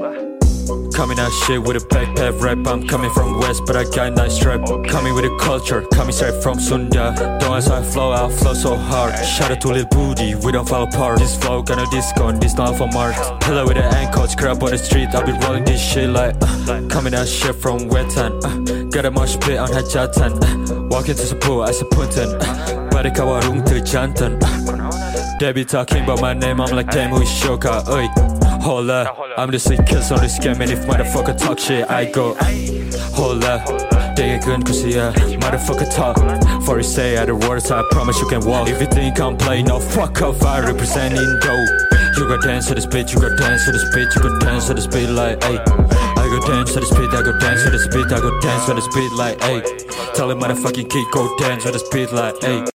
Coming out shit with a backpack rap. I'm coming from west but I got nice strap. Coming with a culture, coming straight from Sunda. Don't ask how I flow so hard. Shout out to Lil Booty, we don't fall apart. This flow got no disco and this not for Mars. Pillow with the ankles, crap on the street. I'll be rolling this shit like coming out shit from Wetan. Got a mosh pit on Hajatan. Walk into the pool, I punten. Barikawa rung to jantan. They be talking about my name, I'm like damn who is Shoka, oi. Hold up, I'm the sick kids on this game. And if motherfucker talk shit, I go hold up, they get good cause yeah, motherfucker talk. For you say other words, I promise you can walk. If you think I'm playing, no fuck off, I representing dope. You got dance to this beat, you got dance to this beat, you got dance to this beat like ayy. I go dance to this beat, I go dance to this beat, I go dance to this beat like ayy. Tell him motherfucking kid go dance to this beat like ayy.